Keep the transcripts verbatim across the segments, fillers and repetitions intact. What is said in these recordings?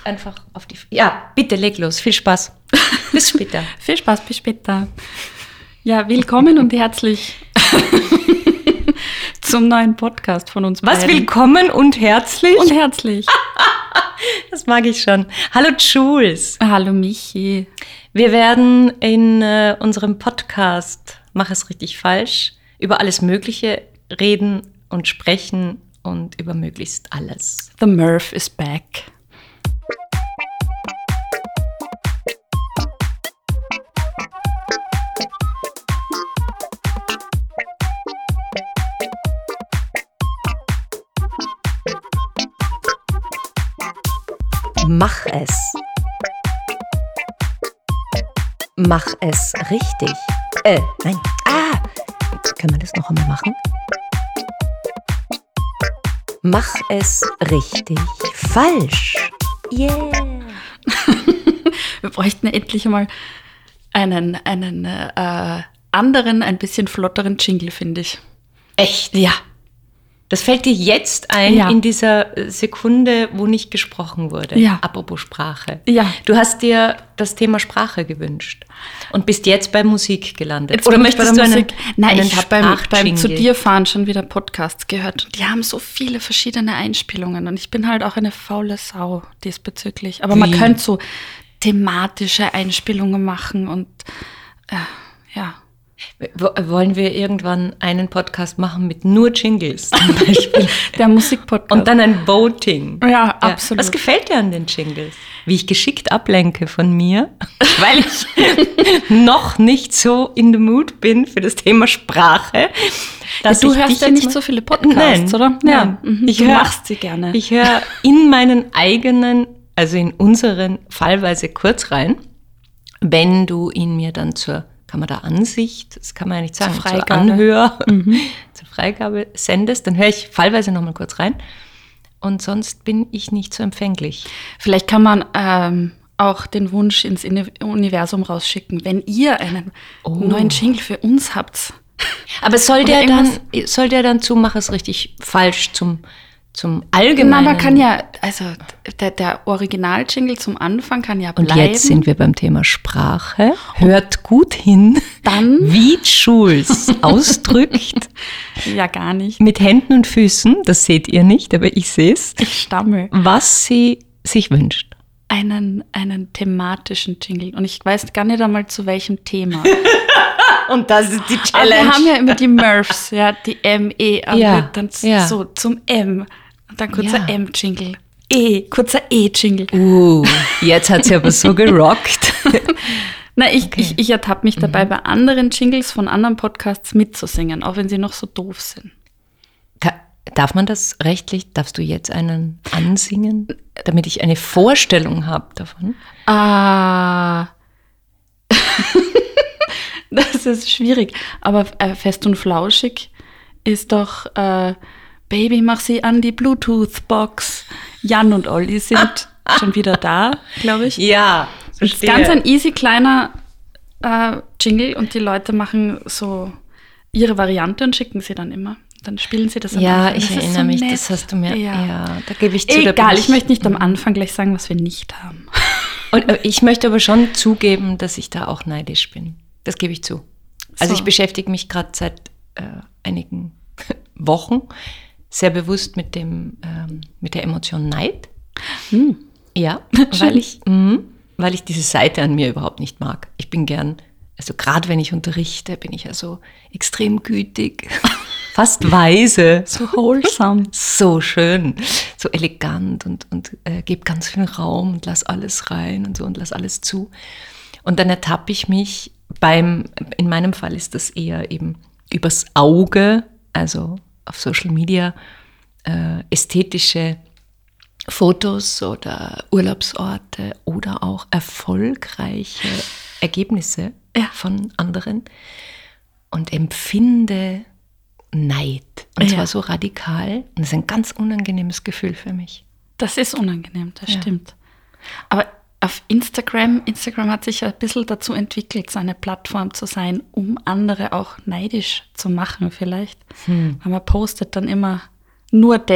einfach auf die... Ja, bitte, leg los. Viel Spaß. Bis später. Viel Spaß, bis später. Ja, willkommen und herzlich zum neuen Podcast von uns Was, beiden. willkommen und herzlich? Und herzlich. Das mag ich schon. Hallo Jules. Hallo Michi. Wir werden in äh, unserem Podcast Mach es richtig falsch über alles Mögliche reden und sprechen und über möglichst alles. The Murph is back. Mach es. Mach es richtig. Äh, nein. Ah, können wir das noch einmal machen? Mach es richtig falsch. Yeah. Wir bräuchten endlich mal einen, einen äh, anderen, ein bisschen flotteren Jingle, finde ich. Echt? Ja. Das fällt dir jetzt ein, Ja. in dieser Sekunde, wo nicht gesprochen wurde. Ja. Apropos Sprache. Ja. Du hast dir das Thema Sprache gewünscht und bist jetzt bei Musik gelandet. Jetzt Oder bin ich bei möchtest der du einen, Musik. Nein, einen ich habe beim, beim Sprachjingle? Zu dir fahren schon wieder Podcasts gehört. Und die haben so viele verschiedene Einspielungen. Und ich bin halt auch eine faule Sau diesbezüglich. Aber man Wie? könnte so thematische Einspielungen machen und äh, ja. W- Wollen wir irgendwann einen Podcast machen mit nur Jingles zum Beispiel? Der Musikpodcast. Und dann ein Voting. Ja, absolut. Was gefällt dir an den Jingles? Wie ich geschickt ablenke von mir, weil ich noch nicht so in the mood bin für das Thema Sprache. dass du ich hörst dich ja jetzt nicht mal- so viele Podcasts, Nein, oder? Nein. Ja, mhm. Ich Du hör, machst sie gerne. Ich höre in meinen eigenen, also in unseren fallweise kurz rein, wenn du ihn mir dann zur, kann man da Ansicht, das kann man ja nicht sagen, Zur zur, Freigabe. Anhör, Mhm. zur Freigabe sendest, dann höre ich fallweise nochmal kurz rein und sonst bin ich nicht so empfänglich. Vielleicht kann man ähm, auch den Wunsch ins Uni- Universum rausschicken, wenn ihr einen Oh. neuen Jingle für uns habt. Aber soll Oder der dann, irgendwas- soll der dann zu, mach es richtig falsch zum, zum Na, Allgemeinen? man kann ja, also der, der Original-Jingle zum Anfang kann ja Und bleiben. jetzt sind wir beim Thema Sprache. Hört gut hin, Dann- wie Jules ausdrückt, Ja, gar nicht. mit Händen und Füßen, das seht ihr nicht, aber ich sehe es, Ich stammel. was sie sich wünscht. Einen, einen thematischen Jingle. Und ich weiß gar nicht einmal zu welchem Thema. Und das ist die Aber wir haben ja immer die Murphs, ja, die M, E, aber Ja, dann ja. so zum M. Und dann kurzer Ja. M-Jingle. E, kurzer E-Jingle. Uh, jetzt hat sie aber so gerockt. Na, ich, ich, ich ertappe mich dabei, bei anderen Jingles von anderen Podcasts mitzusingen, auch wenn sie noch so doof sind. Ka- Darf man das rechtlich? Darfst du jetzt einen ansingen, damit ich eine Vorstellung habe davon? Ah, das ist schwierig. Aber äh, fest und flauschig ist doch äh, Baby, mach sie an die Bluetooth-Box. Jan und Olli sind schon wieder da, glaube ich. Ja, Das ist ganz ein easy kleiner äh, Jingle und die Leute machen so ihre Variante und schicken sie dann immer. Dann spielen sie das am Ja, Anfang. ich Das ist erinnere so mich, nett. das hast du mir, ja, Ja. da gebe ich zu. da bin Egal, ich möchte nicht am Anfang gleich sagen, was wir nicht haben. Und äh, ich möchte aber schon zugeben, dass ich da auch neidisch bin. Das gebe ich zu. Also So. ich beschäftige mich gerade seit äh, einigen Wochen sehr bewusst mit dem ähm, mit der Emotion Neid. Hm. Ja, weil ich, mh, weil ich diese Seite an mir überhaupt nicht mag. Ich bin gern, also gerade wenn ich unterrichte, bin ich ja so extrem gütig, fast weise, So wholesome. so schön, so elegant und, und äh, gebe ganz viel Raum und lass alles rein und so und lass alles zu. Und dann ertappe ich mich beim, in meinem Fall ist das eher eben übers Auge, also auf Social Media, äh, ästhetische Fotos oder Urlaubsorte oder auch erfolgreiche Ergebnisse Ja. von anderen und empfinde Neid. Und Ja. zwar so radikal. Und das ist ein ganz unangenehmes Gefühl für mich. Das ist unangenehm, das Ja. stimmt. Aber auf Instagram, Instagram hat sich ja ein bisschen dazu entwickelt, so eine Plattform zu sein, um andere auch neidisch zu machen vielleicht. Hm. Weil man postet dann immer nur das.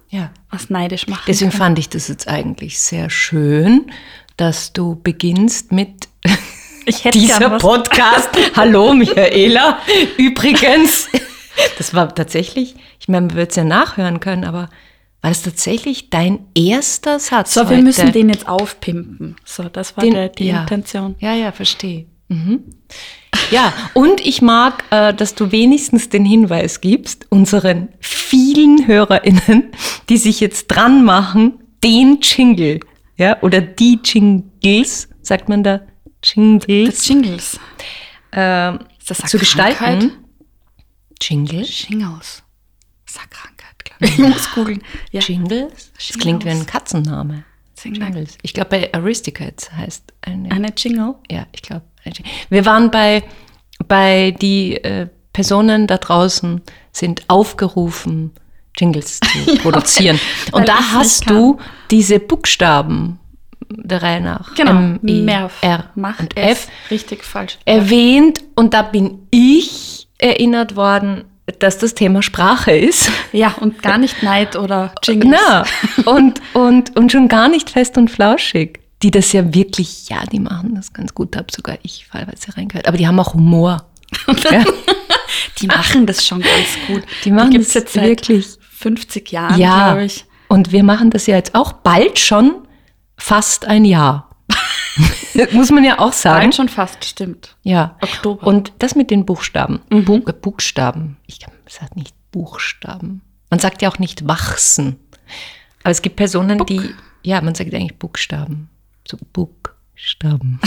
Ja. was neidisch machen Deswegen kann. fand ich das jetzt eigentlich sehr schön, dass du beginnst mit Ich hätte dieser gern was. Podcast. Hallo Michaela. Übrigens, das war tatsächlich, ich meine, man wird es ja nachhören können, aber war das tatsächlich dein erster Satz So, wir heute? müssen den jetzt aufpimpen. So, das war Den- der, die ja. Intention. Ja, ja, verstehe. Mhm. Ja, und ich mag, äh, dass du wenigstens den Hinweis gibst, unseren vielen HörerInnen, die sich jetzt dran machen, den Jingle, ja, oder die Jingles, sagt man da, Jingles, Das Jingles. äh, Ist das eine zu gestalten. Krankheit? Jingles? Jingles. Das ist eine Krankheit, glaube ich. Ich muss googeln. Ja. Jingles? Das klingt wie ein Katzenname. Jingles. Jingles. Ich glaube, bei Aristocates heißt eine. Eine Jingle? Ja, ich glaube. Wir waren bei, bei die äh, Personen da draußen sind aufgerufen, Jingles zu produzieren. weil Und da ich's hast nicht du diese Buchstaben der Reihe nach. Genau. M, E, Merv. R Mach und es F richtig falsch. erwähnt. Und da bin ich erinnert worden, dass das Thema Sprache ist. Ja, und gar nicht Neid oder Jingles. Na, und, und, und schon gar nicht fest und flauschig. Die das ja wirklich, ja, die machen das ganz gut, da habe sogar ich fallweise reingehört. Aber die haben auch Humor. Ja, Die machen das schon ganz gut. die machen gibt's das jetzt seit wirklich. fünfzig Jahren, Ja, glaube ich. und wir machen das ja jetzt auch bald schon fast ein Jahr. Muss man ja auch sagen. Bald schon fast, stimmt. Ja. Oktober. Und das mit den Buchstaben. Mhm. Bu Buchstaben. Ich sage nicht Buchstaben. Man sagt ja auch nicht wachsen. Aber es gibt Personen, Buck. die, ja, man sagt eigentlich Buchstaben. So Buchstaben.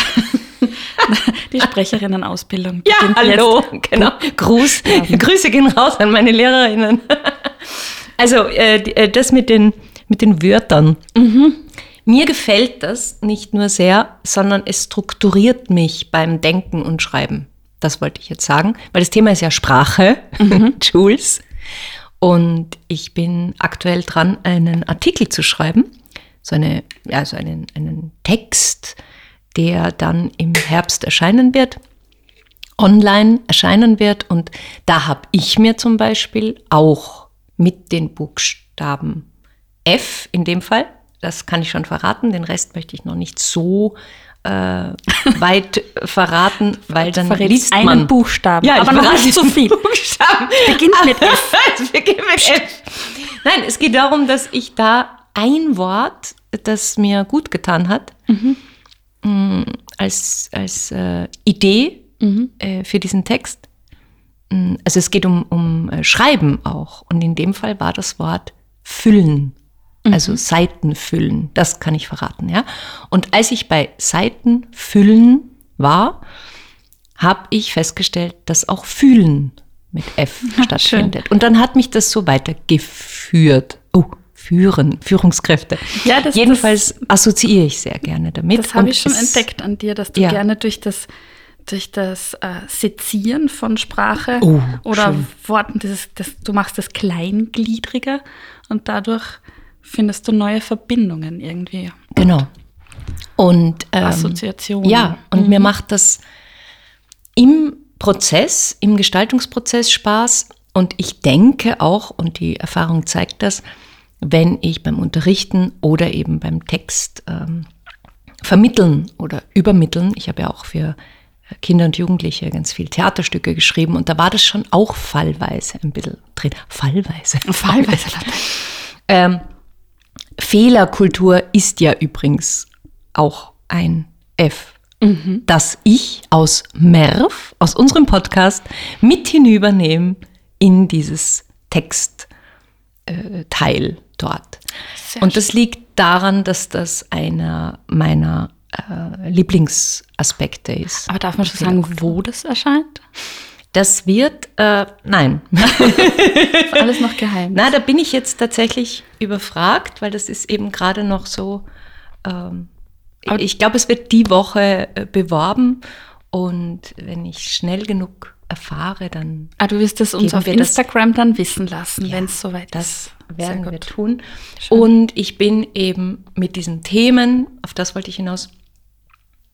Die Sprecherinnenausbildung Ja, beginnt hallo, jetzt. genau. Gruß. Grüße gehen raus an meine Lehrerinnen. Also äh, die- äh, das mit den, mit den Wörtern. Mir gefällt das nicht nur sehr, sondern es strukturiert mich beim Denken und Schreiben. Das wollte ich jetzt sagen, weil das Thema ist ja Sprache, Jules. Und ich bin aktuell dran, einen Artikel zu schreiben, so, eine, ja, so einen, einen Text, der dann im Herbst erscheinen wird, online erscheinen wird. Und da habe ich mir zum Beispiel auch mit den Buchstaben F in dem Fall, das kann ich schon verraten, den Rest möchte ich noch nicht so äh, weit verraten, weil dann Verrätst liest einen man. Buchstaben, Ja, ich aber noch verrate nicht so den viel. Buchstaben. Beginnt mit F. Es beginnt mit F. Nein, es geht darum, dass ich da ein Wort, das mir gut getan hat, mh, als, als äh, Idee äh, für diesen Text. Mh, Also es geht um, um äh, Schreiben auch. Und in dem Fall war das Wort füllen. Also Seiten füllen. Das kann ich verraten, ja. Und als ich bei Seiten füllen war, habe ich festgestellt, dass auch fühlen mit F stattfindet. Und dann hat mich das so weitergeführt. Oh, führen, Führungskräfte. Ja, das- Jedenfalls assoziiere ich sehr gerne damit. Das habe Und ich schon es- entdeckt an dir, dass du Ja. gerne durch das, durch das äh, Sezieren von Sprache Oh, oder schön. Worten, das, das, du machst das kleingliedriger und dadurch findest du neue Verbindungen irgendwie. Genau. Und ähm, Assoziationen. Ja, und mir macht das im Prozess, im Gestaltungsprozess Spaß. Und ich denke auch, und die Erfahrung zeigt das, wenn ich beim Unterrichten oder eben beim Text ähm, vermitteln oder übermitteln, ich habe ja auch für Kinder und Jugendliche ganz viel Theaterstücke geschrieben und da war das schon auch fallweise ein bisschen drin. Fallweise. Fallweise. Ähm, Fehlerkultur ist ja übrigens auch ein F, das ich aus Merv, aus unserem Podcast, mit hinübernehme in dieses Textteil dort. Sehr Und das liegt daran, dass das einer meiner äh, Lieblingsaspekte ist. Aber darf man schon sagen, wo das erscheint? Das wird, äh, nein. Ist alles noch geheim. Na, da bin ich jetzt tatsächlich überfragt, weil das ist eben gerade noch so, ähm, ich glaube, es wird die Woche äh, beworben und wenn ich schnell genug erfahre, dann Ah, du wirst es uns Geben auf wir das- Instagram dann wissen lassen, Ja, wenn es soweit das ist. werden Sehr wir gut. tun. Und ich bin eben mit diesen Themen, auf das wollte ich hinaus,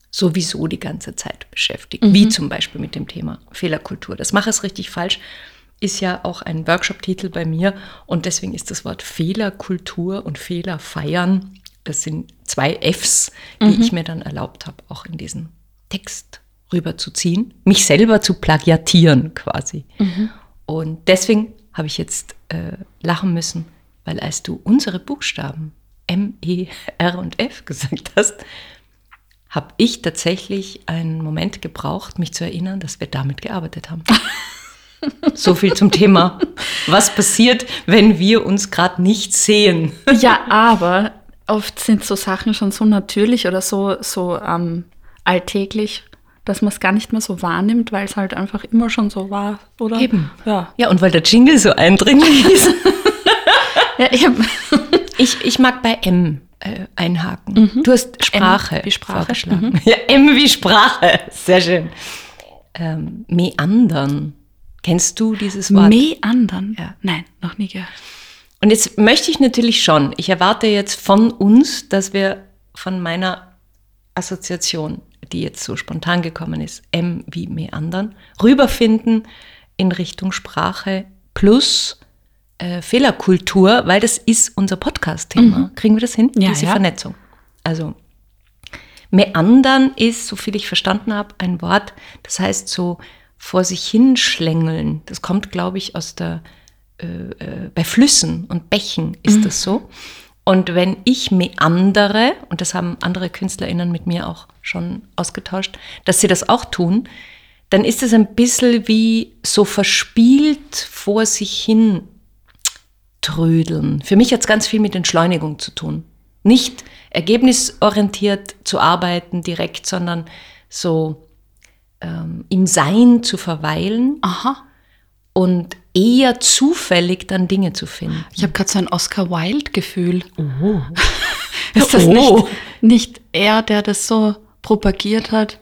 sowieso die ganze Zeit beschäftigt. Wie zum Beispiel mit dem Thema Fehlerkultur. Das mache es richtig falsch. ist ja auch ein Workshop-Titel bei mir und deswegen ist das Wort Fehlerkultur und Fehler feiern, das sind zwei Fs, die mhm. ich mir dann erlaubt habe, auch in diesen Text rüberzuziehen, mich selber zu plagiatieren quasi. Mhm. Und deswegen habe ich jetzt äh, lachen müssen, weil als du unsere Buchstaben M, E, R und F gesagt hast, habe ich tatsächlich einen Moment gebraucht, mich zu erinnern, dass wir damit gearbeitet haben. So viel zum Thema, was passiert, wenn wir uns gerade nicht sehen. Ja, aber oft sind so Sachen schon so natürlich oder so, so ähm, alltäglich, dass man es gar nicht mehr so wahrnimmt, weil es halt einfach immer schon so war, oder? Eben. Ja, ja, und weil der Jingle so eindringlich ist. Ja, eben. Ich, ich mag bei M äh, einhaken. Mhm. Du hast Sprache, M wie Sprache vorgeschlagen. Mhm. Ja, M wie Sprache. Sehr schön. Ähm, Meandern. Kennst du dieses Wort? Meandern? Ja. Nein, noch nie gehört. Und jetzt möchte ich natürlich schon, ich erwarte jetzt von uns, dass wir von meiner Assoziation, die jetzt so spontan gekommen ist, M wie Meandern, rüberfinden in Richtung Sprache plus äh, Fehlerkultur, weil das ist unser Podcast-Thema. Mhm. Kriegen wir das hin? Ja, Diese ja. Vernetzung. Also Meandern ist, soviel ich verstanden habe, ein Wort, das heißt so vor sich hinschlängeln. Das kommt, glaube ich, aus der, äh, äh, bei Flüssen und Bächen ist mhm. das so. Und wenn ich meandere, und das haben andere KünstlerInnen mit mir auch schon ausgetauscht, dass sie das auch tun, dann ist es ein bisschen wie so verspielt vor sich hin trödeln. Für mich hat es ganz viel mit Entschleunigung zu tun. Nicht ergebnisorientiert zu arbeiten direkt, sondern so ähm, im Sein zu verweilen. Aha. Und eher zufällig dann Dinge zu finden. Ich habe gerade so ein Oscar-Wilde-Gefühl. Oh. Ist das oh. nicht, nicht er, der das so propagiert hat?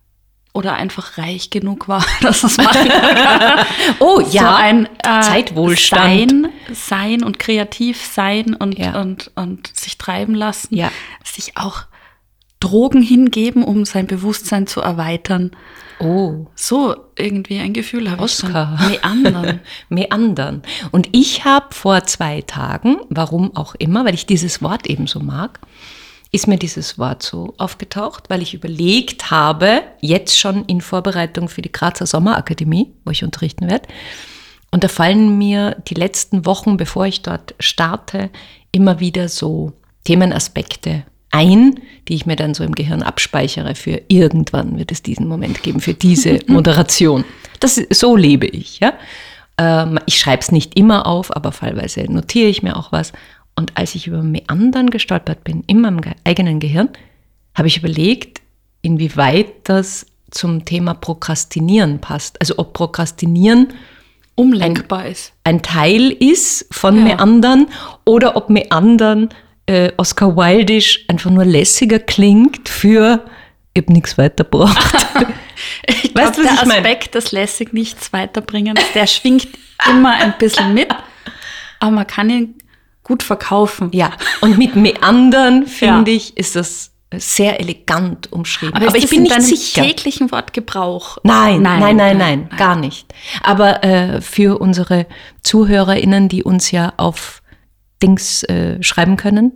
Oder einfach reich genug war, dass es machen kann? Oh ja, so ein äh, Zeitwohlstand. Sein, sein und kreativ sein und, ja. und, und sich treiben lassen. Ja. Sich auch Drogen hingeben, um sein Bewusstsein zu erweitern. Oh. So irgendwie ein Gefühl habe ich schon. Oscar. Meandern. Meandern. Und ich habe vor zwei Tagen, warum auch immer, weil ich dieses Wort eben so mag, ist mir dieses Wort so aufgetaucht, weil ich überlegt habe, jetzt schon in Vorbereitung für die Grazer Sommerakademie, wo ich unterrichten werde, und da fallen mir die letzten Wochen, bevor ich dort starte, immer wieder so Themenaspekte ein, die ich mir dann so im Gehirn abspeichere für irgendwann wird es diesen Moment geben, für diese Moderation. Das, so lebe ich. Ja? Ähm, ich schreibe es nicht immer auf, aber fallweise notiere ich mir auch was. Und als ich über Meandern gestolpert bin, in meinem eigenen Gehirn, habe ich überlegt, inwieweit das zum Thema Prokrastinieren passt. Also ob Prokrastinieren umlenkbar ein, ist. ein Teil ist von Ja. Meandern oder ob Meandern äh, Oscar Wildisch einfach nur lässiger klingt für ich habe nichts weitergebracht. Ich glaube, Weißt du, der was ich mein? Aspekt des lässig nichts weiterbringen, der schwingt immer ein bisschen mit, aber man kann ihn gut verkaufen. Ja, und mit Meandern, finde ja. ich, ist das sehr elegant umschrieben. Aber, Aber ich bin nicht sicher. Täglichen Wortgebrauch? Nein, nein, nein, nein, nein, nein, gar nicht. Aber äh, für unsere ZuhörerInnen, die uns ja auf Dings äh, schreiben können.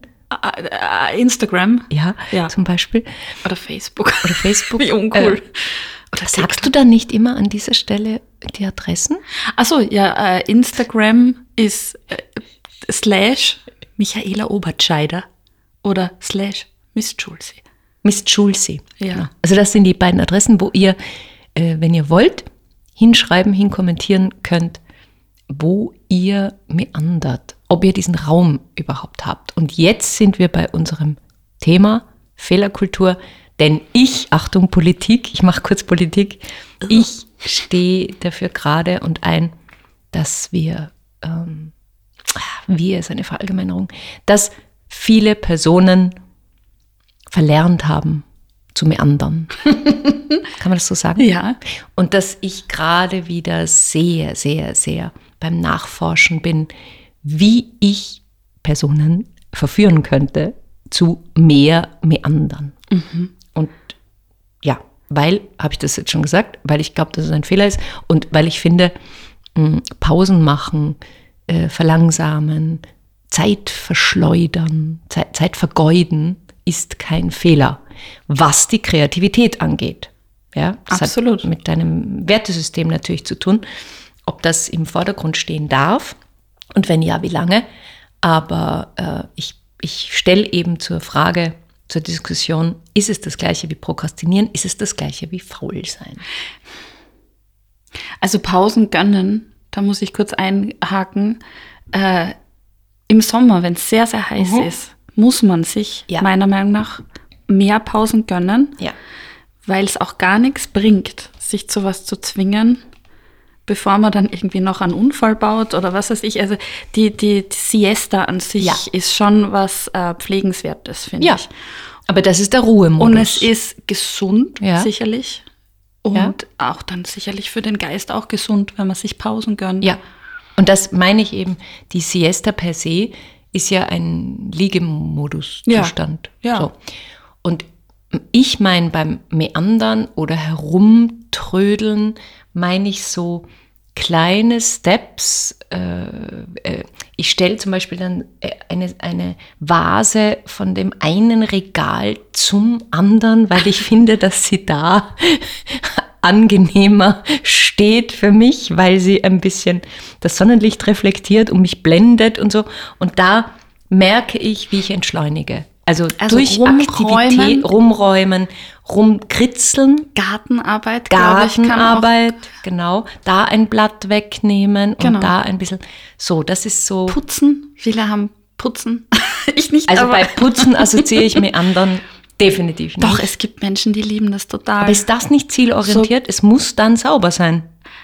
Uh, Instagram. Ja, ja, zum Beispiel. Oder Facebook. Oder Facebook. Wie uncool. Äh, Oder sagst du dann nicht immer an dieser Stelle die Adressen? Achso, ja, äh, Instagram ist äh, slash Michaela Obertscheider oder slash Miss Schulze. Miss Schulze. Ja. Genau. Also das sind die beiden Adressen, wo ihr, äh, wenn ihr wollt, hinschreiben, hinkommentieren könnt, wo ihr meandert, ob ihr diesen Raum überhaupt habt. Und jetzt sind wir bei unserem Thema Fehlerkultur, denn ich, Achtung Politik, ich mache kurz Politik, ich stehe dafür gerade und ein, dass wir, ähm, wir ist eine Verallgemeinerung, dass viele Personen verlernt haben zu meandern. Kann man das so sagen? Ja. Und dass ich gerade wieder sehr, sehr, sehr beim Nachforschen bin, wie ich Personen verführen könnte zu mehr Meandern. Mhm. Und ja, weil, habe ich das jetzt schon gesagt, weil ich glaube, dass es ein Fehler ist und weil ich finde, mh, Pausen machen, äh, verlangsamen, Zeit verschleudern, Zeit, Zeit vergeuden, ist kein Fehler, was die Kreativität angeht. Ja, das Absolut. hat mit deinem Wertesystem natürlich zu tun, ob das im Vordergrund stehen darf und wenn ja, wie lange. Aber äh, ich, ich stelle eben zur Frage, zur Diskussion, ist es das Gleiche wie Prokrastinieren, ist es das Gleiche wie faul sein? Also Pausen gönnen, da muss ich kurz einhaken. Äh, Im Sommer, wenn es sehr, sehr heiß Mhm. ist, muss man sich Ja. meiner Meinung nach mehr Pausen gönnen, Ja. weil es auch gar nichts bringt, sich zu was zu zwingen, bevor man dann irgendwie noch einen Unfall baut oder was weiß ich. Also die, die, die Siesta an sich Ja. ist schon was äh, Pflegenswertes, finde Ja, ich. aber das ist der Ruhemodus. Und es ist gesund, Ja. sicherlich. Und Ja. auch dann sicherlich für den Geist auch gesund, wenn man sich Pausen gönnt. Ja, und das meine ich eben, die Siesta per se ist ja ein Liegemodus-Zustand. Ja, ja. So. Und ich meine beim Meandern oder Herumtrödeln, meine ich so kleine Steps. Äh, äh, ich stelle zum Beispiel dann eine, eine Vase von dem einen Regal zum anderen, weil ich finde, dass sie da angenehmer steht für mich, weil sie ein bisschen das Sonnenlicht reflektiert und mich blendet und so. Und da merke ich, wie ich entschleunige. Also, Also durch rumräumen. Aktivität, rumräumen, rumkritzeln, Gartenarbeit, glaube ich, kann auch. Gartenarbeit, genau, da ein Blatt wegnehmen Genau. und da ein bisschen, so, das ist so. Putzen. Viele haben Putzen. Ich nicht, Also aber bei Putzen assoziiere ich mir anderen definitiv nicht. doch, es gibt Menschen, die lieben das total. Aber ist das nicht zielorientiert? Es muss dann sauber sein.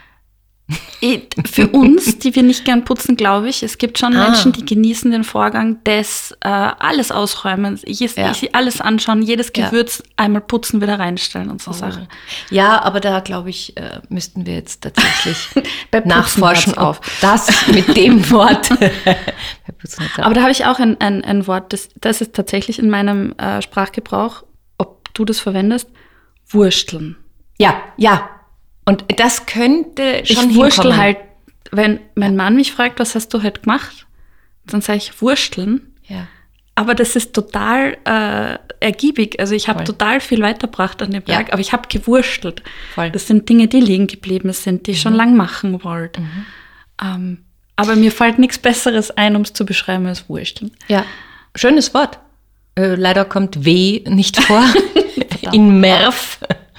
Eh, Für uns, die wir nicht gern putzen, glaube ich, es gibt schon Ah. Menschen, die genießen den Vorgang des äh, alles ausräumen, ich, Ja. ich sie alles anschauen, jedes Ja. Gewürz einmal putzen, wieder reinstellen und so Sachen. Ja, aber da glaube ich, äh, müssten wir jetzt tatsächlich Bei Putzen nachforschen, hört's auf. ob das mit dem Wort. Bei Putzen hört's auf. Aber da habe ich auch ein, ein, ein Wort, das, das ist tatsächlich in meinem äh, Sprachgebrauch, ob du das verwendest, wursteln. ja, ja. Und das könnte schon Ich wurstel hinkommen. halt, wenn mein Mann mich fragt, was hast du heute gemacht, dann sage ich wursteln. Ja. Aber das ist total äh, ergiebig. Also ich habe Voll. total viel weitergebracht an dem Ja. Tag, aber ich habe gewurstelt. Voll. Das sind Dinge, die liegen geblieben sind, die ich schon lang machen wollte. Ähm, aber mir fällt nichts Besseres ein, um es zu beschreiben, als wursteln. Ja, schönes Wort. Äh, leider kommt W nicht vor in Merv.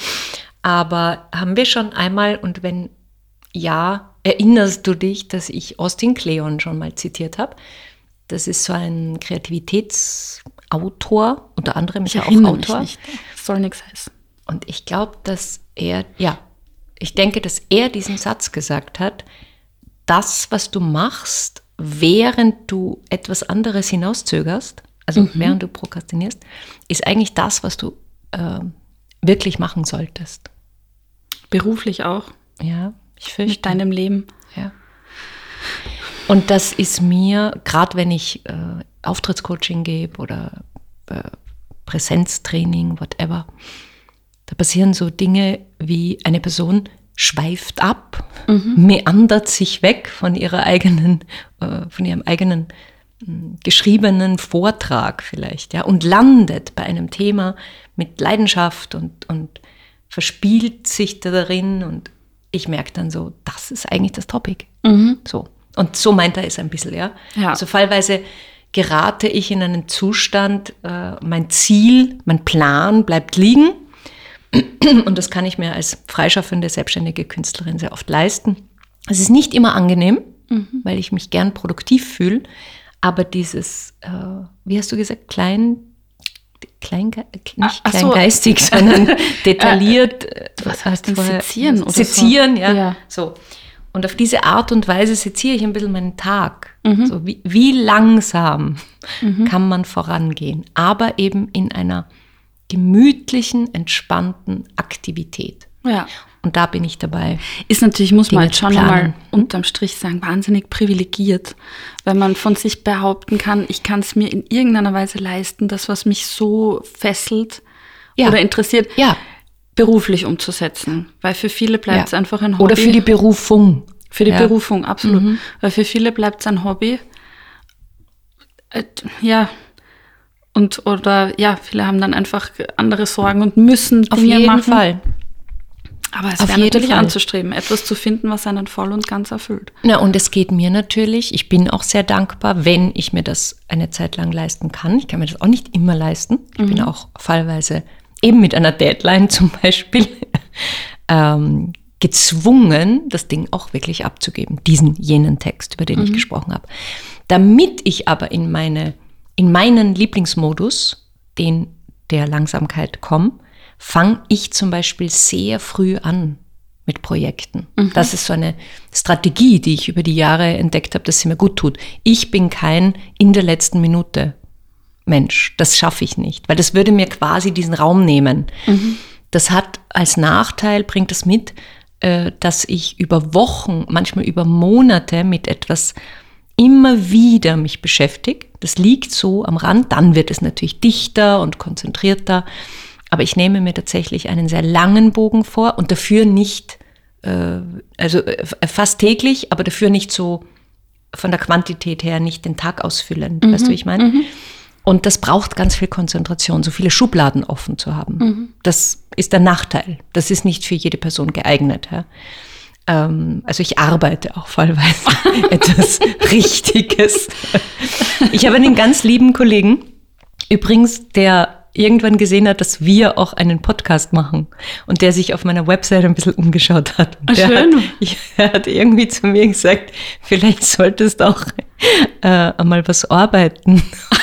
Aber haben wir schon einmal, und wenn ja, erinnerst du dich, dass ich Austin Kleon schon mal zitiert habe? Das ist so ein Kreativitätsautor, unter anderem ist er auch erinnere mich Autor. nicht. Das soll nichts heißen. Und ich glaube, dass er, ja, ich denke, dass er diesen Satz gesagt hat, das, was du machst, während du etwas anderes hinauszögerst, also während du prokrastinierst, ist eigentlich das, was du äh, wirklich machen solltest. Beruflich auch, Ja, ich fürchte. mit deinem Leben. Ja. Und das ist mir, gerade wenn ich äh, Auftrittscoaching gebe oder äh, Präsenztraining, whatever, da passieren so Dinge wie eine Person schweift ab, meandert sich weg von ihrer eigenen, äh, von ihrem eigenen mh, geschriebenen Vortrag vielleicht, ja, und landet bei einem Thema mit Leidenschaft und, und verspielt sich da darin und ich merke dann so, das ist eigentlich das Topic. So. Und so meint er es ein bisschen, ja. Ja. Also fallweise gerate ich in einen Zustand, äh, mein Ziel, mein Plan bleibt liegen. Und das kann ich mir als freischaffende, selbstständige Künstlerin sehr oft leisten. Es ist nicht immer angenehm, weil ich mich gern produktiv fühle, aber dieses, äh, wie hast du gesagt, klein, klein nicht Ah, ach so. kleingeistig, sondern detailliert. Was äh, heißt denn vorher- sezieren oder so? Sezieren, ja. Ja. So. Und auf diese Art und Weise seziere ich ein bisschen meinen Tag. So, wie, wie langsam kann man vorangehen, aber eben in einer gemütlichen, entspannten Aktivität. Ja. Und da bin ich dabei. Ist natürlich, muss man Dinge halt zu schon planen. mal unterm Strich sagen, wahnsinnig privilegiert, wenn man von sich behaupten kann, ich kann es mir in irgendeiner Weise leisten, das, was mich so fesselt Ja. oder interessiert, Ja. beruflich umzusetzen. Weil für viele bleibt es Ja. einfach ein Hobby. Oder für die Berufung. Für die ja. Berufung, absolut. Mhm. Weil für viele bleibt es ein Hobby. Äh, ja, und oder ja, viele haben dann einfach andere Sorgen und müssen Dinge Auf jeden machen. Fall. Aber es Auf wäre jeden natürlich Fall. anzustreben, etwas zu finden, was einen voll und ganz erfüllt. Na, und es geht mir natürlich, ich bin auch sehr dankbar, wenn ich mir das eine Zeit lang leisten kann. Ich kann mir das auch nicht immer leisten. Ich mhm. bin auch fallweise eben mit einer Deadline zum Beispiel ähm, gezwungen, das Ding auch wirklich abzugeben, diesen, jenen Text, über den mhm. ich gesprochen habe. Damit ich aber in, meine, in meinen Lieblingsmodus, den der Langsamkeit, komme, fange ich zum Beispiel sehr früh an mit Projekten. Mhm. Das ist so eine Strategie, die ich über die Jahre entdeckt habe, dass sie mir gut tut. Ich bin kein in der letzten Minute Mensch. Das schaffe ich nicht, weil das würde mir quasi diesen Raum nehmen. Mhm. Das hat als Nachteil, bringt es mit, dass ich über Wochen, manchmal über Monate mit etwas immer wieder mich beschäftige. Das liegt so am Rand. Dann wird es natürlich dichter und konzentrierter. Aber ich nehme mir tatsächlich einen sehr langen Bogen vor und dafür nicht, äh, also äh, fast täglich, aber dafür nicht so von der Quantität her nicht den Tag ausfüllend. Mhm. Weißt du, wie ich meine? Mhm. Und das braucht ganz viel Konzentration, so viele Schubladen offen zu haben. Mhm. Das ist der Nachteil. Das ist nicht für jede Person geeignet. Ja? Ähm, also ich arbeite auch fallweise etwas Richtiges. Ich habe einen ganz lieben Kollegen, übrigens, der irgendwann gesehen hat, dass wir auch einen Podcast machen und der sich auf meiner Website ein bisschen umgeschaut hat. Oh, der schön. Hat, ich, er hat irgendwie zu mir gesagt, vielleicht solltest du auch äh, einmal was arbeiten,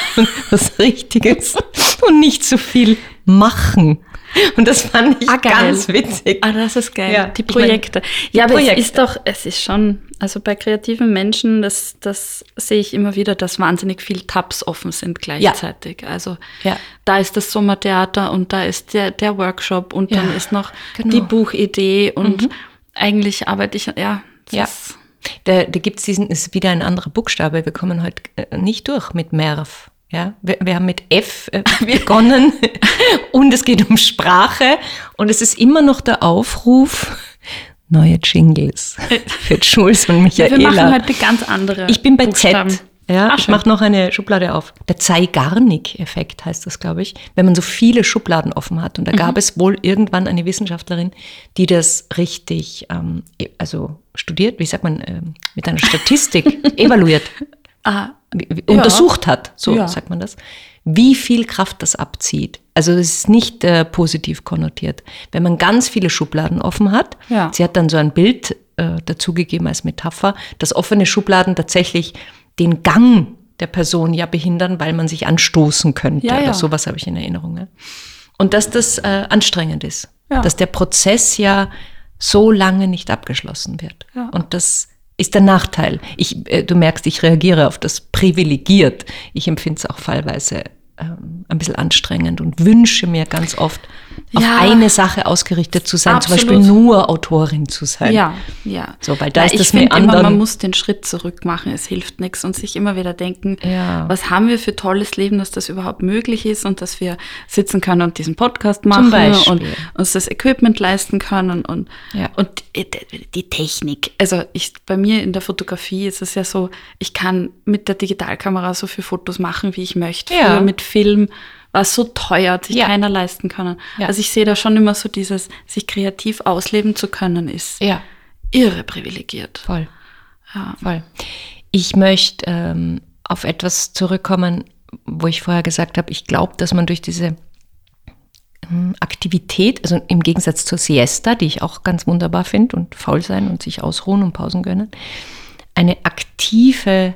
was Richtiges und nicht so viel machen. Und das fand ich ah, ganz witzig. Ah, das ist geil. Ja, die Projekte. Ich mein, ja, die aber Projekte. es ist doch, es ist schon, also bei kreativen Menschen, das, das sehe ich immer wieder, dass wahnsinnig viel Tabs offen sind gleichzeitig. Ja. Also ja. da ist das Sommertheater und da ist der, der Workshop und ja, dann ist noch genau. die Buchidee und mhm. eigentlich arbeite ich, ja. Ja. Ist, da da gibt es diesen, ist wieder ein anderer Buchstabe, wir kommen heute nicht durch mit Merv. Ja, wir, wir haben mit F äh, begonnen und es geht um Sprache und es ist immer noch der Aufruf, neue Jingles für Jules und Michaela. Ja, wir machen heute ganz andere Ich bin bei Buchstaben. Z. Ja, Ach, ich mache noch eine Schublade auf. Der Zeigarnik-Effekt heißt das, glaube ich, wenn man so viele Schubladen offen hat. Und da mhm. gab es wohl irgendwann eine Wissenschaftlerin, die das richtig, ähm, also studiert, wie sagt man, ähm, mit einer Statistik evaluiert. Ah, ja. Untersucht hat, so ja. sagt man das, wie viel Kraft das abzieht. Also es ist nicht äh, positiv konnotiert. Wenn man ganz viele Schubladen offen hat, ja. sie hat dann so ein Bild äh, dazugegeben als Metapher, dass offene Schubladen tatsächlich den Gang der Person ja behindern, weil man sich anstoßen könnte. Ja, ja. Oder sowas habe ich in Erinnerung. Ja. Und dass das äh, anstrengend ist. Ja. Dass der Prozess ja so lange nicht abgeschlossen wird. Ja. Und das ist der Nachteil. Ich, äh, du merkst, ich reagiere auf das privilegiert. Ich empfinde es auch fallweise ähm, ein bisschen anstrengend und wünsche mir ganz oft, auf ja, eine Sache ausgerichtet zu sein, absolut. Zum Beispiel nur Autorin zu sein. Ja, ja. So, weil da ja, ist das ich mit finde anderen. immer, man muss den Schritt zurück machen, es hilft nichts und sich immer wieder denken, ja. was haben wir für tolles Leben, dass das überhaupt möglich ist und dass wir sitzen können und diesen Podcast machen und uns das Equipment leisten können und, ja. und die Technik. Also ich, bei mir in der Fotografie ist es ja so, ich kann mit der Digitalkamera so viele Fotos machen, wie ich möchte. Ja. Früher mit Film war so teuer, hat sich ja. keiner leisten können. Ja. Also ich sehe da schon immer so dieses, sich kreativ ausleben zu können, ist ja. irre privilegiert. Voll. Ja. Voll. Ich möchte ähm, auf etwas zurückkommen, wo ich vorher gesagt habe, ich glaube, dass man durch diese ähm, Aktivität, also im Gegensatz zur Siesta, die ich auch ganz wunderbar finde und faul sein und sich ausruhen und Pausen gönnen, eine aktive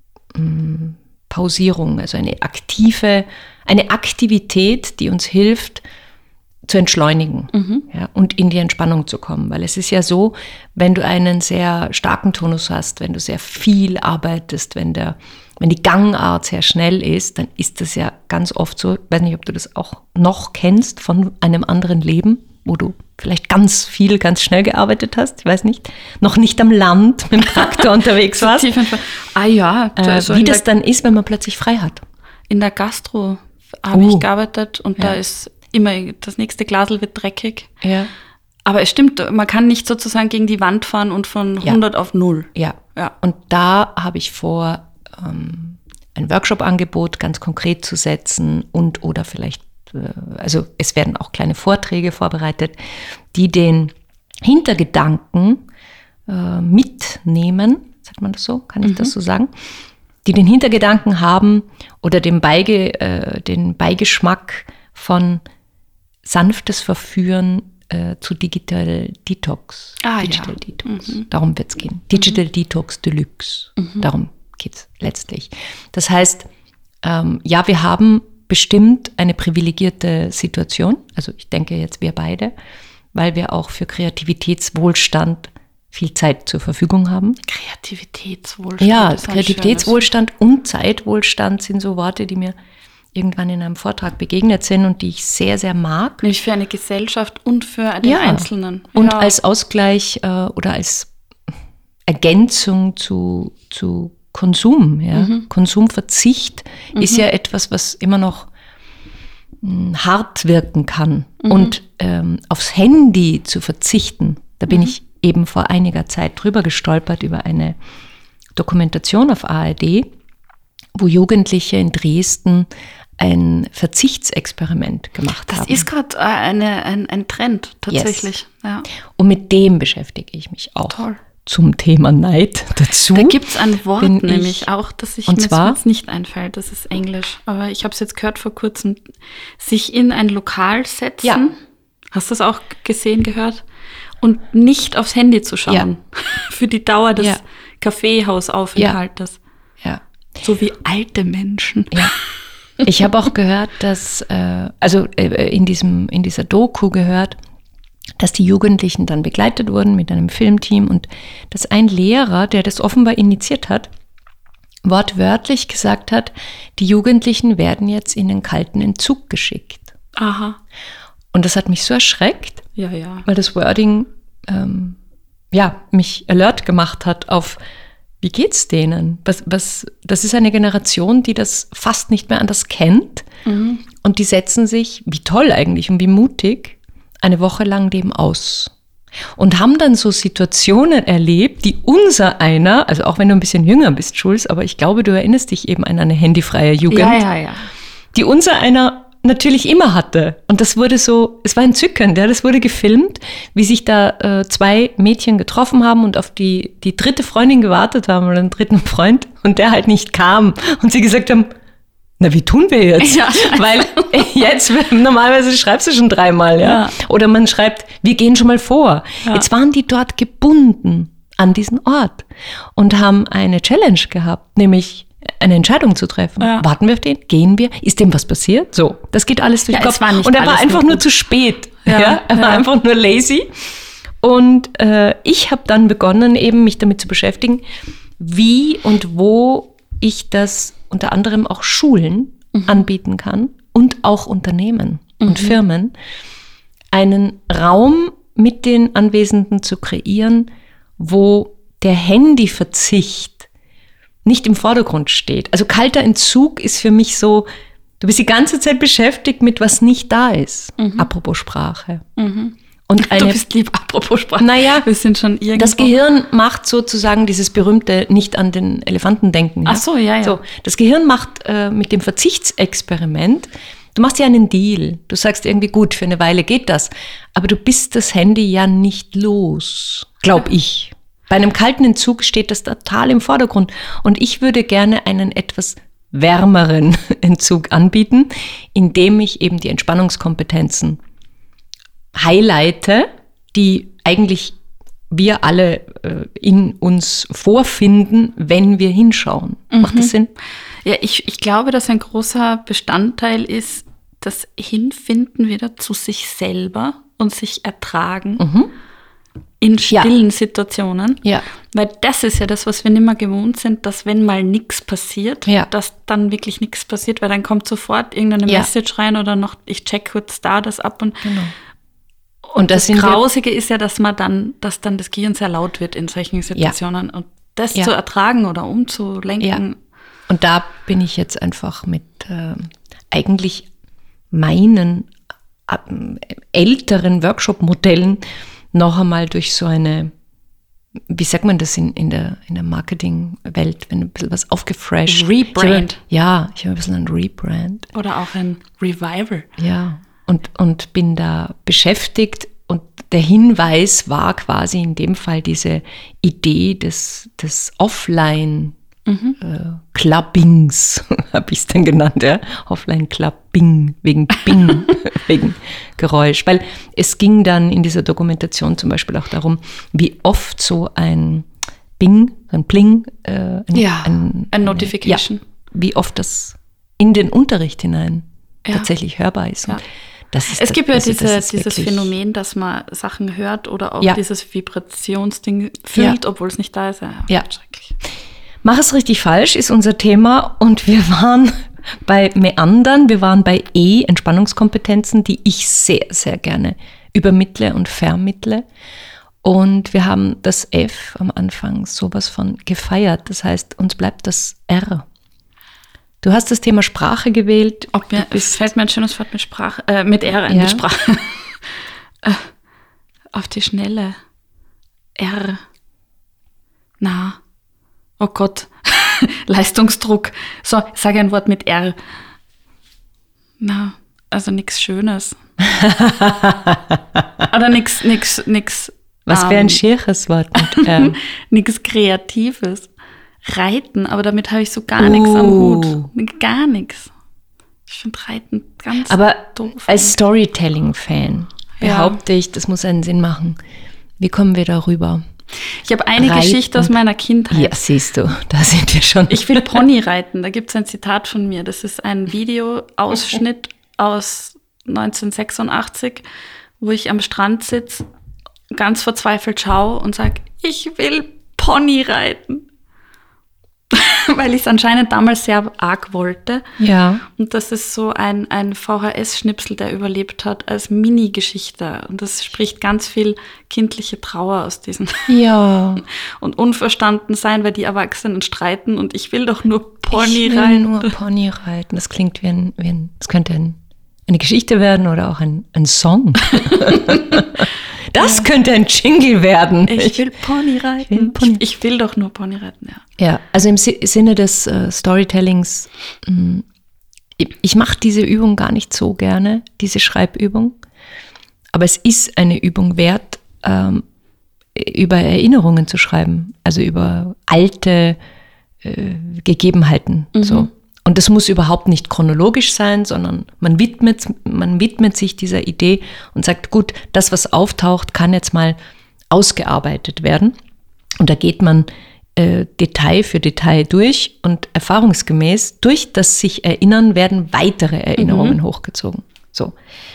ähm, Pausierung, also eine aktive, eine Aktivität, die uns hilft, zu entschleunigen mhm. ja, und in die Entspannung zu kommen. Weil es ist ja so, wenn du einen sehr starken Tonus hast, wenn du sehr viel arbeitest, wenn, der, wenn die Gangart sehr schnell ist, dann ist das ja ganz oft so, ich weiß nicht, ob du das auch noch kennst von einem anderen Leben, wo du vielleicht ganz viel, ganz schnell gearbeitet hast, ich weiß nicht, noch nicht am Land mit dem Traktor unterwegs warst. Ah ja. Äh, also wie das dann ist, wenn man plötzlich frei hat. In der Gastro habe uh, ich gearbeitet und ja. da ist immer, das nächste Glasl wird dreckig. Ja. Aber es stimmt, man kann nicht sozusagen gegen die Wand fahren und von Ja. hundert auf null. Ja. Ja. Und da habe ich vor, ähm, ein Workshop-Angebot ganz konkret zu setzen und oder vielleicht, äh, also es werden auch kleine Vorträge vorbereitet, die den Hintergedanken äh, mitnehmen, sagt man das so, kann ich Mhm. das so sagen, die den Hintergedanken haben oder den, Beige, äh, den Beigeschmack von sanftes Verführen äh, zu Digital Detox. Ah, Digital ja. Detox. Mhm. Darum wird es gehen. Digital Detox Deluxe. Darum geht es letztlich. Das heißt, ähm, ja, wir haben bestimmt eine privilegierte Situation. Also ich denke jetzt wir beide, weil wir auch für Kreativitätswohlstand viel Zeit zur Verfügung haben. Kreativitätswohlstand. Ja, ist ein Kreativitätswohlstand und Zeitwohlstand sind so Worte, die mir irgendwann in einem Vortrag begegnet sind und die ich sehr, sehr mag. schönes- Nämlich für eine Gesellschaft und für den Ja. Einzelnen. Und ja. als Ausgleich äh, oder als Ergänzung zu, zu Konsum. Ja? Mhm. Konsumverzicht ist ja etwas, was immer noch mh, hart wirken kann. Mhm. Und ähm, aufs Handy zu verzichten, da bin Mhm. ich eben vor einiger Zeit drüber gestolpert über eine Dokumentation auf A R D, wo Jugendliche in Dresden ein Verzichtsexperiment gemacht Das haben. ist gerade äh, eine, ein, ein Trend tatsächlich. Ja. Und mit dem beschäftige ich mich auch. Toll. Zum Thema Neid dazu. Da gibt es ein Wort bin ich- nämlich auch, das ich Und mir zwar? jetzt nicht einfällt. Das ist Englisch. Aber ich habe es jetzt gehört vor kurzem. Sich in ein Lokal setzen. Ja. Hast du das auch gesehen, gehört? Und nicht aufs Handy zu schauen. Für die Dauer des Ja. Kaffeehausaufenthaltes. Ja. So wie alte Menschen. Ja. Ich habe auch gehört, dass, äh, also äh, in, diesem, in dieser Doku gehört, dass die Jugendlichen dann begleitet wurden mit einem Filmteam und dass ein Lehrer, der das offenbar initiiert hat, wortwörtlich gesagt hat, die Jugendlichen werden jetzt in den kalten Entzug geschickt. Aha. Und das hat mich so erschreckt, Ja, ja. weil das Wording ähm, ja, mich alert gemacht hat auf, wie geht's denen? Was, was, das ist eine Generation, die das fast nicht mehr anders kennt. Mhm. Und die setzen sich, wie toll eigentlich und wie mutig, eine Woche lang dem aus. Und haben dann so Situationen erlebt, die unser einer, also auch wenn du ein bisschen jünger bist, Schulz, aber ich glaube, du erinnerst dich eben an eine handyfreie Jugend, Ja, ja, ja. die unser einer natürlich immer hatte. Und das wurde so, es war entzückend, ja, das wurde gefilmt, wie sich da äh, zwei Mädchen getroffen haben und auf die, die dritte Freundin gewartet haben oder einen dritten Freund und der halt nicht kam. Und sie gesagt haben, na, wie tun wir jetzt? Ja. Weil jetzt, normalerweise schreibst du schon dreimal, ja? Ja. Oder man schreibt, wir gehen schon mal vor. Ja. Jetzt waren die dort gebunden an diesen Ort und haben eine Challenge gehabt, nämlich eine Entscheidung zu treffen. Ja. Warten wir auf den? Gehen wir? Ist dem was passiert? So, das geht alles durch Ja, den es Kopf. war nicht Und er war alles einfach nur nur gut. zu spät. Ja, Ja, er war ja. einfach nur lazy. Und äh, ich habe dann begonnen, eben mich damit zu beschäftigen, wie und wo ich das unter anderem auch Schulen Mhm. anbieten kann und auch Unternehmen und Firmen, einen Raum mit den Anwesenden zu kreieren, wo der Handyverzicht nicht im Vordergrund steht. Also kalter Entzug ist für mich so, du bist die ganze Zeit beschäftigt mit was nicht da ist. Apropos Sprache. Und eine, Du bist lieb, apropos Sprache. Naja, wir sind schon irgendwo. das Gehirn macht sozusagen dieses berühmte nicht an den Elefanten denken. Ach so, ja, ja. So, das Gehirn macht äh, mit dem Verzichtsexperiment, du machst ja einen Deal. Du sagst irgendwie, gut, für eine Weile geht das. Aber du bist das Handy ja nicht los, glaube ich. Bei einem kalten Entzug steht das total im Vordergrund. Und ich würde gerne einen etwas wärmeren Entzug anbieten, indem ich eben die Entspannungskompetenzen highlighte, die eigentlich wir alle äh, in uns vorfinden, wenn wir hinschauen. Macht das Sinn? Ja, ich, ich glaube, dass ein großer Bestandteil ist, das Hinfinden wieder zu sich selber und sich ertragen in stillen Situationen. Ja. Weil das ist ja das, was wir nicht mehr gewohnt sind, dass wenn mal nichts passiert, Ja. dass dann wirklich nichts passiert, weil dann kommt sofort irgendeine Ja. Message rein oder noch, ich check kurz da das ab und Genau. Und das, das sind wir, Grausige ist ja, dass man dann, dass dann das Gehirn sehr laut wird in solchen Situationen und das Ja. zu ertragen oder umzulenken. Ja. Und da bin ich jetzt einfach mit äh, eigentlich meinen äh, älteren Workshop-Modellen noch einmal durch so eine, wie sagt man das in, in der, in der Marketingwelt, wenn ein bisschen was aufgefresht. Rebrand. Ich habe, ja, ich habe ein bisschen ein Rebrand. Oder auch ein Revival. Ja, und, und bin da beschäftigt. Und der Hinweis war quasi in dem Fall diese Idee des, des Offline- Mhm. Äh, Clubbings, habe ich es dann genannt, ja? Offline-Clubbing, wegen Bing, wegen Geräusch. Weil es ging dann in dieser Dokumentation zum Beispiel auch darum, wie oft so ein Bing, ein Bling, äh, ein, ja, ein, ein Notification. Ja, wie oft das in den Unterricht hinein ja. tatsächlich hörbar ist. Ja. Das ist es gibt ja also diese, dieses wirklich Phänomen, dass man Sachen hört oder auch ja. dieses Vibrationsding fühlt, ja. obwohl es nicht da ist. Ja, ja. Schrecklich. Mach es richtig falsch ist unser Thema und wir waren bei Meandern, wir waren bei E, Entspannungskompetenzen, die ich sehr, sehr gerne übermittle und vermittle. Und wir haben das F am Anfang sowas von gefeiert. Das heißt, uns bleibt das R. Du hast das Thema Sprache gewählt. Ob mir, es fällt mir ein schönes Wort mit Sprache, äh, mit R ein, ja. mit Sprache. äh, auf die Schnelle. R. Na. Oh Gott. Leistungsdruck. So, sage ein Wort mit R. Na, also nichts Schönes. Oder nichts, nichts, nichts. Was wäre ein schieres Wort mit R? Nichts Kreatives. Reiten, aber damit habe ich so gar nichts am Hut. Gar nichts. Ich finde Reiten ganz aber doof. Als Storytelling-Fan behaupte ja. ich, das muss einen Sinn machen. Wie kommen wir darüber? Ich habe eine reiten. Geschichte aus meiner Kindheit. Ja, siehst du, da sind wir schon. Ich will Pony reiten. Da gibt es ein Zitat von mir. Das ist ein Videoausschnitt aus neunzehnhundertsechsundachtzig, wo ich am Strand sitze, ganz verzweifelt schaue und sage, ich will Pony reiten. Weil ich es anscheinend damals sehr arg wollte. Ja. Und das ist so ein, ein V H S-Schnipsel, der überlebt hat als Mini-Geschichte. Und das spricht ganz viel kindliche Trauer aus diesen. Ja. Und unverstanden sein, weil die Erwachsenen streiten und ich will doch nur Pony ich will reiten. nur Pony reiten. Das klingt wie ein, wie ein das könnte ein, eine Geschichte werden oder auch ein, ein Song. Das ja. könnte ein Jingle werden. Ich will Pony reiten. Ich will, Pony. Ich, ich will doch nur Pony reiten, ja. Ja, also im Sinne des äh, Storytellings, mh, ich, ich mache diese Übung gar nicht so gerne, diese Schreibübung. Aber es ist eine Übung wert, ähm, über Erinnerungen zu schreiben, also über alte äh, Gegebenheiten. Mhm. So. Und das muss überhaupt nicht chronologisch sein, sondern man widmet, man widmet sich dieser Idee und sagt, gut, das, was auftaucht, kann jetzt mal ausgearbeitet werden. Und da geht man äh, Detail für Detail durch und erfahrungsgemäß durch das sich Erinnern werden weitere Erinnerungen mhm. hochgezogen. So.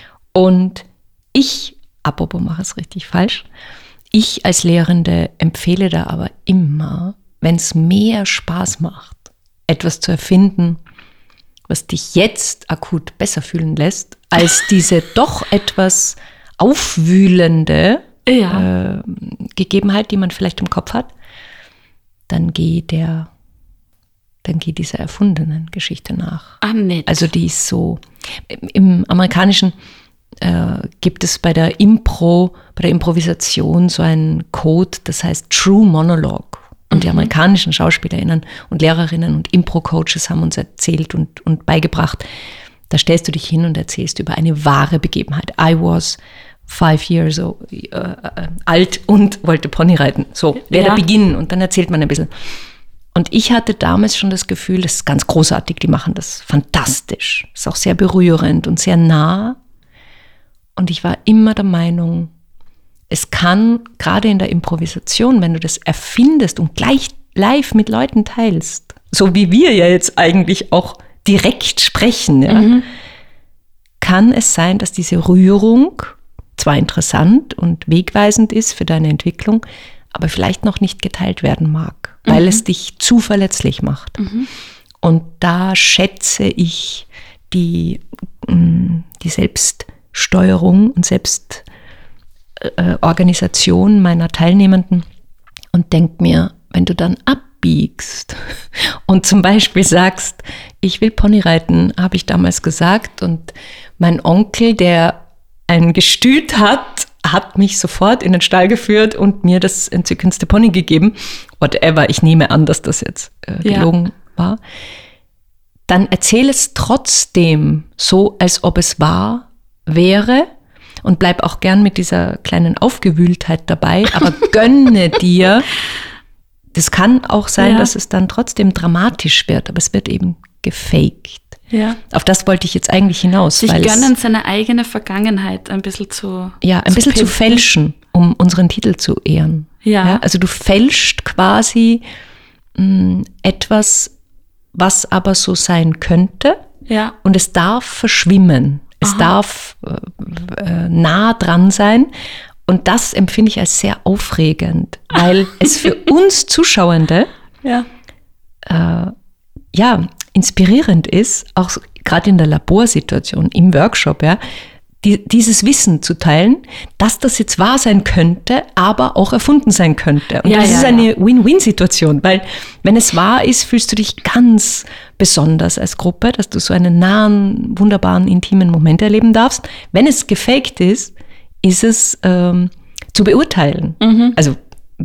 Und ich, apropos mache es richtig falsch, ich als Lehrende empfehle da aber immer, wenn es mehr Spaß macht, etwas zu erfinden, was dich jetzt akut besser fühlen lässt, als diese doch etwas aufwühlende ja. äh, Gegebenheit, die man vielleicht im Kopf hat, dann geh der, dann geh dieser erfundenen Geschichte nach. Ah, nett. Also die ist so, im Amerikanischen äh, gibt es bei der Impro, bei der Improvisation so einen Code, das heißt True Monologue. Und die amerikanischen SchauspielerInnen und Lehrerinnen und Impro-Coaches haben uns erzählt und, und beigebracht, da stellst du dich hin und erzählst über eine wahre Begebenheit. I was five years old, äh, äh, alt und wollte Pony reiten. So, wäre ja. der Beginn und dann erzählt man ein bisschen. Und ich hatte damals schon das Gefühl, das ist ganz großartig, die machen das fantastisch. Ist auch sehr berührend und sehr nah. Und ich war immer der Meinung, es kann, gerade in der Improvisation, wenn du das erfindest und gleich live mit Leuten teilst, so wie wir ja jetzt eigentlich auch direkt sprechen, ja, mhm. kann es sein, dass diese Rührung zwar interessant und wegweisend ist für deine Entwicklung, aber vielleicht noch nicht geteilt werden mag, weil mhm. es dich zu verletzlich macht. Mhm. Und da schätze ich die, die Selbststeuerung und Selbst Organisation meiner Teilnehmenden und denk mir, wenn du dann abbiegst und zum Beispiel sagst, ich will Pony reiten, habe ich damals gesagt, und mein Onkel, der ein Gestüt hat, hat mich sofort in den Stall geführt und mir das entzückendste Pony gegeben. Whatever, ich nehme an, dass das jetzt äh, gelogen ja. war. Dann erzähl es trotzdem so, als ob es wahr wäre und bleib auch gern mit dieser kleinen Aufgewühltheit dabei, aber gönne dir, das kann auch sein, ja. dass es dann trotzdem dramatisch wird, aber es wird eben gefaked. Ja. Auf das wollte ich jetzt eigentlich hinaus. Sich gönnen, seine eigene Vergangenheit ein bisschen zu Ja, ein zu bisschen pimpen. zu fälschen, um unseren Titel zu ehren. Ja. ja also du fälschst quasi mh, etwas, was aber so sein könnte. Ja. Und es darf verschwimmen. Es Aha. darf äh, äh, nah dran sein. Und das empfinde ich als sehr aufregend, weil es für uns Zuschauende ja. Äh, ja, inspirierend ist, auch so, gerade in der Laborsituation, im Workshop, ja, die, dieses Wissen zu teilen, dass das jetzt wahr sein könnte, aber auch erfunden sein könnte. Und ja, das ja, ist eine ja. Win-Win-Situation, weil wenn es wahr ist, fühlst du dich ganz besonders als Gruppe, dass du so einen nahen, wunderbaren, intimen Moment erleben darfst. Wenn es gefaked ist, ist es ähm, zu beurteilen. Mhm. Also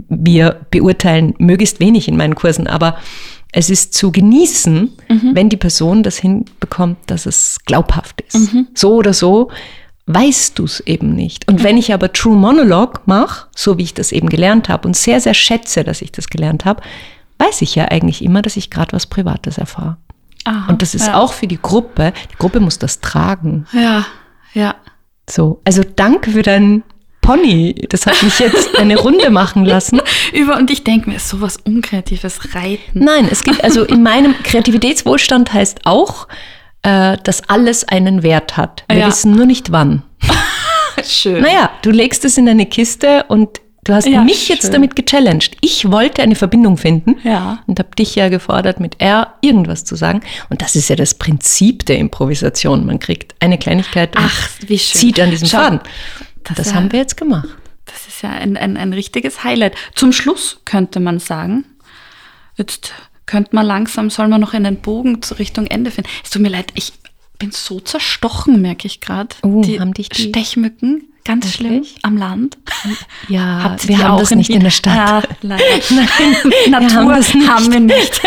wir beurteilen möglichst wenig in meinen Kursen, aber es ist zu genießen, mhm. wenn die Person das hinbekommt, dass es glaubhaft ist. Mhm. So oder so weißt du es eben nicht. Und wenn ich aber True Monologue mache, so wie ich das eben gelernt habe und sehr, sehr schätze, dass ich das gelernt habe, weiß ich ja eigentlich immer, dass ich gerade was Privates erfahre. Aha, und das ist ja. auch für die Gruppe, die Gruppe muss das tragen. Ja, ja. So, also danke für dein Pony. Das hat mich jetzt eine Runde machen lassen. Über und ich denke mir, sowas Unkreatives, Reiten. Nein, es gibt also in meinem Kreativitätswohlstand heißt auch, äh, dass alles einen Wert hat. Wir ja. wissen nur nicht wann. Schön. Naja, du legst es in eine Kiste und du hast ja, mich schön. jetzt damit gechallenged. Ich wollte eine Verbindung finden ja. und habe dich ja gefordert, mit R irgendwas zu sagen. Und das ist ja das Prinzip der Improvisation. Man kriegt eine Kleinigkeit und Ach, wie schön. zieht an diesem Schau, Faden. Das, das ja, haben wir jetzt gemacht. Das ist ja ein, ein, ein richtiges Highlight. Zum Schluss könnte man sagen, jetzt könnte man langsam, soll man noch in den Bogen zur Richtung Ende finden. Es tut mir leid, ich bin so zerstochen, merke ich gerade. Uh, die haben dich die Stechmücken, ganz wirklich? Schlimm, am Land. Ja, Habt ihr wir die haben auch das in nicht Wien? in der Stadt. Ja, leider. Nein, Natur wir haben das nicht. haben wir nicht.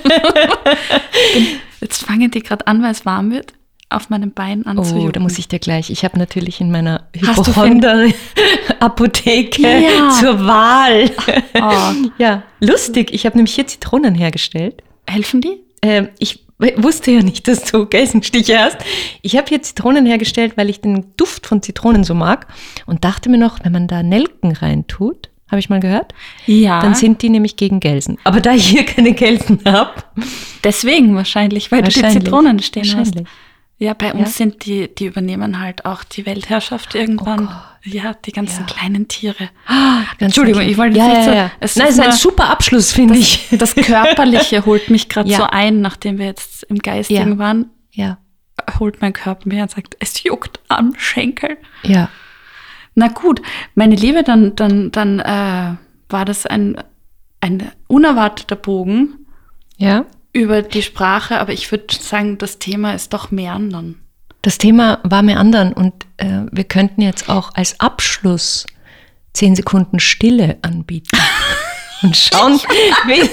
Jetzt fangen die gerade an, weil es warm wird, auf meinem Bein anzujucken. Oh, da muss ich dir gleich. Ich habe natürlich in meiner Hast du Hypochonder-Apotheke Ja. zur Wahl. Oh. Ja, lustig. Ich habe nämlich hier Zitronen hergestellt. Helfen die? Ähm, ich wusste ja nicht, dass du Gelsenstiche hast. Ich habe hier Zitronen hergestellt, weil ich den Duft von Zitronen so mag und dachte mir noch, wenn man da Nelken reintut, habe ich mal gehört, Ja. dann sind die nämlich gegen Gelsen. Aber da ich hier keine Gelsen habe, Deswegen wahrscheinlich, weil du die Wahrscheinlich. Zitronen stehen hast. Wahrscheinlich. Ja, bei uns Ja. sind die, die übernehmen halt auch die Weltherrschaft irgendwann. Oh Gott. Ja, die ganzen Ja. kleinen Tiere. Ganz Entschuldigung, wirklich. ich wollte ja, nicht ja, so- ja. es Nein, ist es ist ein nur- super Abschluss, finde ich. Das Körperliche holt mich gerade Ja. so ein, nachdem wir jetzt im Geistigen Ja. waren, Ja, holt mein Körper mir und sagt, es juckt am Schenkel. ja. Na gut, meine Liebe, dann, dann, dann äh, war das ein, ein unerwarteter Bogen Ja. über die Sprache, aber ich würde sagen, das Thema ist doch mehr anderen. Das Thema war mir andern und äh, wir könnten jetzt auch als Abschluss zehn Sekunden Stille anbieten und schauen, wie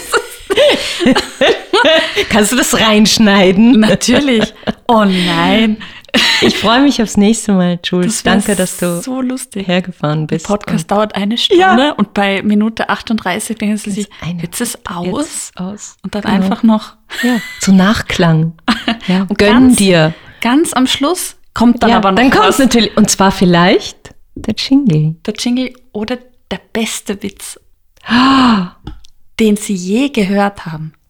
Kannst du das reinschneiden? Natürlich. Oh nein. Ich freue mich aufs nächste Mal, Jules. Das wär Danke, dass du so lustig. hergefahren Der bist. Podcast dauert eine Stunde Ja. und bei Minute achtunddreißig denken sie sich, eine- jetzt ist aus. Jetzt aus. Und dann Genau. einfach noch. Ja, so Nachklang. Ja, Und gönn ganz- dir. Ganz am Schluss kommt dann ja, aber noch dann kommt was. natürlich, und zwar vielleicht der Jingle. Der Jingle oder der beste Witz, den Sie je gehört haben.